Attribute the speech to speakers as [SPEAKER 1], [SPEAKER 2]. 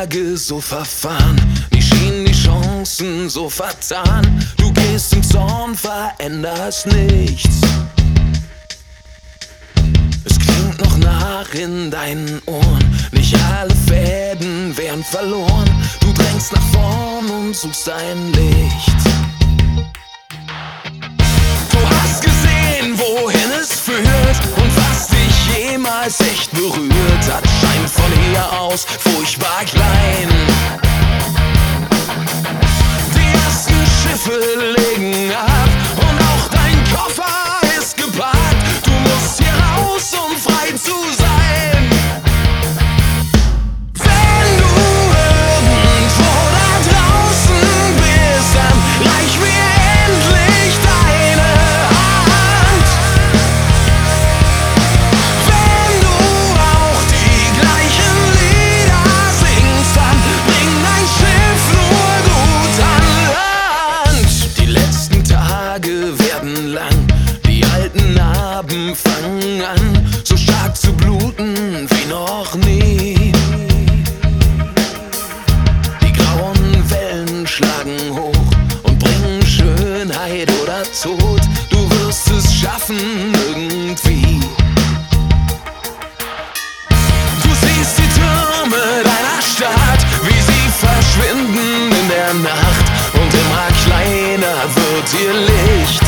[SPEAKER 1] Tage so verfahren, mir schienen die Chancen so vertan. Du gehst im Zorn, veränderst nichts. Es klingt noch nach in deinen Ohren, nicht alle Fäden wären verloren. Du drängst nach vorn und suchst ein Licht. Du hast gesehen, wohin es führt und was dich jemals echt berührt hat, scheint von hier aus furchtbar klein. Die ersten Schiffe legen ab und auch dein Koffer ist gepackt. Du musst hier raus, um frei zu sein. Wenn du irgendwo da draußen bist, dann reich mir endlich deine Hand. Wenn du auch die gleichen Lieder singst, dann bring dein Schiff nur gut an Land. Die letzten Tage werden lang, die alten Narben fangen an, so stark zu bluten wie noch nie. Die grauen Wellen schlagen hoch und bringen Schönheit oder Tod. Du wirst es schaffen irgendwie. Du siehst die Türme deiner Stadt, wie sie verschwinden in der Nacht, und immer kleiner wird ihr Licht.